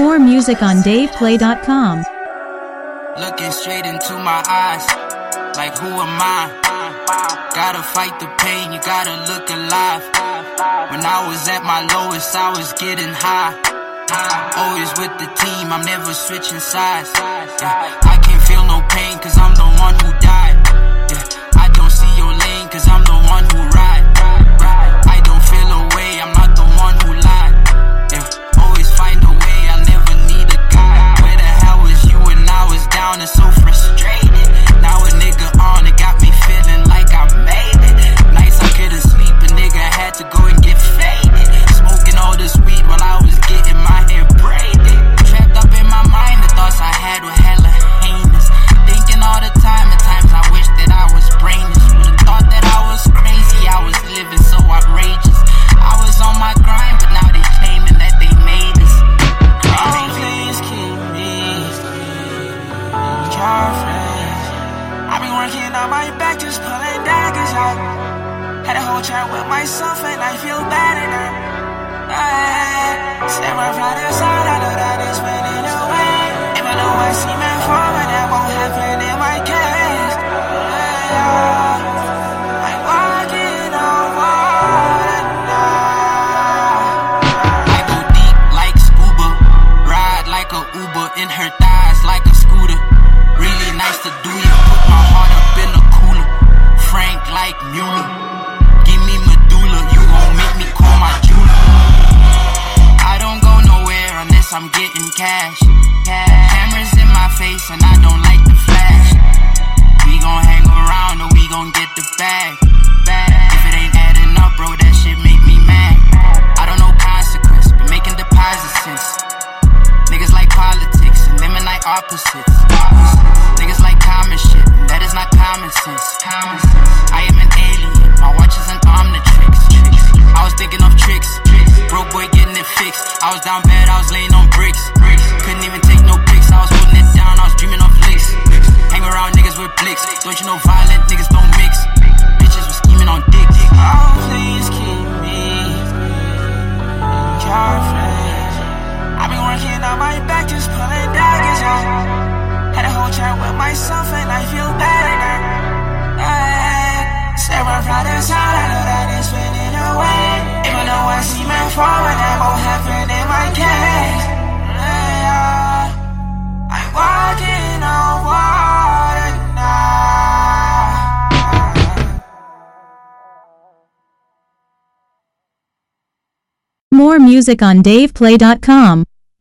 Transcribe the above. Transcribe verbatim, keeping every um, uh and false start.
More music on dave play dot com. Looking straight into my eyes, like who am I? Gotta fight the pain, you gotta look alive. When I was at my lowest, I was getting high. Always with the team, I'm never switching sides. Yeah. I can't feel no pain, cause I'm the one who died. Yeah. I don't see your lane, cause I'm the one who ride. Yeah. I don't feel away, I'm not the one who lied. Yeah. Always find a way, I'll never need a guide. Where the hell was you when I was down and so frustrated? Now a nigga on, it got me feeling like I made it. Nights I couldn't sleep, a nigga had to go and get faded. Smoking all this weed while I was getting my hair braided. Trapped up in my mind, the thoughts I had were hella heinous. Thinking all the time, at times I wish that I was brainless. Would've thought that I was crazy, I was living so outrageous. I was on my grind, but now they claiming that they made us. Oh, please keep me your friends. I been working on my back, just pulling daggers out. Had a whole chat with myself and I feel better now. I step right from the side, I know that it's winning away. Even though I see men falling, that won't happen in my case. I'm walking on water now. I go deep like scuba, ride like a Uber, in her thighs like a scooter. Really nice to do you, put my heart up in a cooler. Frank like Mueller, give me medulla, you gon' make me call my jeweler. I don't go nowhere unless I'm getting cash. Cameras in my face and I don't like the flash. We gon' hang around or we gon' get the bag. If it ain't adding up, bro, that shit make me mad. I don't know consequence, but making deposits sense. Niggas like politics and them and like opposites. Niggas like common shit, and that is not common sense. I am an alien, my watch is an omnitrix. I was thinking of tricks, broke boy getting it fixed. I was down bad, I was laying on bricks. Couldn't even take no pics, I was holding it down, I was dreaming of licks. Hang around niggas with blicks, don't you know violent niggas don't mix. Bitches was scheming on dicks. Oh, please keep me your friends. I been working on my back, just pulling daggers out. Had a whole chat with myself and I feel better now. I step right from the side, I know that it's winning away. Even though I see men falling, that won't happen in my case. I'm walking on water now. More music on dave play dot com.